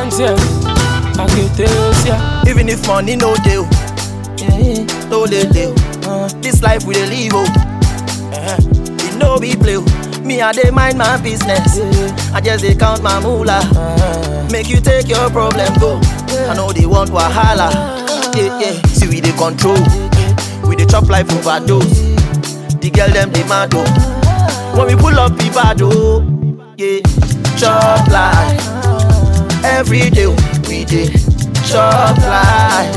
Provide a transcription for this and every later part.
Even if money no deal, no deal. This life we dey live, it no be play. Me I dey mind my business, I just dey count my moolah. Make you take your problem go, I know they want wahala. See we dey control, we dey chop life overdose. The girl them dey mad oh, when we pull up be bad oh. Chop life, every day we dey chop life.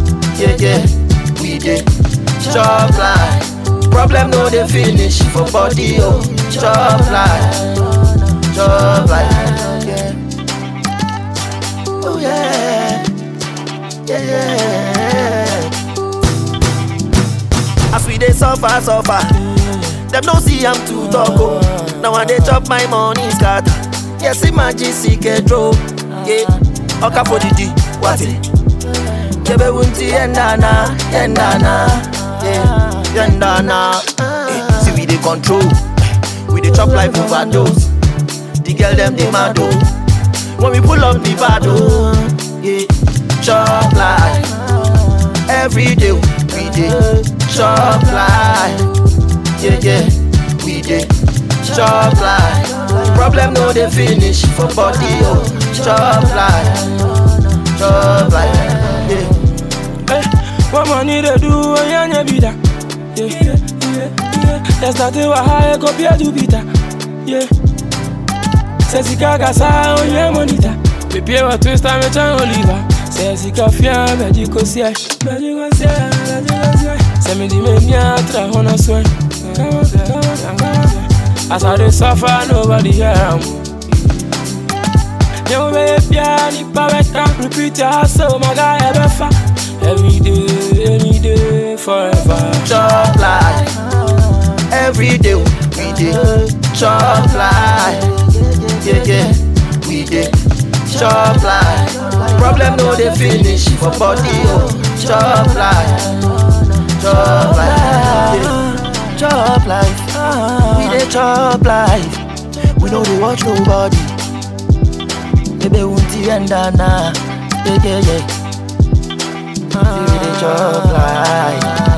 We dey chop life. Problem no dey finish for body oh. Chop life, oh yeah. As we dey suffer, them no see I'm too talk oh. Now I dey chop my money scatter. Yes, imagine CK draw. Oka for the D, what it? Jebe wunti yendana. See we dey control, we dey chop life overdose. The girl them dey mad oh, when we pull up the bad oh. Chop life, every day we dey chop life. We dey chop life. Problem no dey finish for body oh. Chop life. What money they do when you ain't be that? That's not the way I go pay to be that. Says he can't get on your monita. Baby, what twist time with your Oliver. Says he can't fear, but you could see. Send me the mania, try on a sweat. As I dey suffer, nobody hear am. You baby, I need power. Repeat your hustle, my guy, ever far. Every day, forever. Chop life, every day we dey chop life. We dey chop life. Problem no dey finish for body oh. Chop life. Chop life. We dey chop life. We no dey watch nobody. Baby, won't you end na? We dey chop life.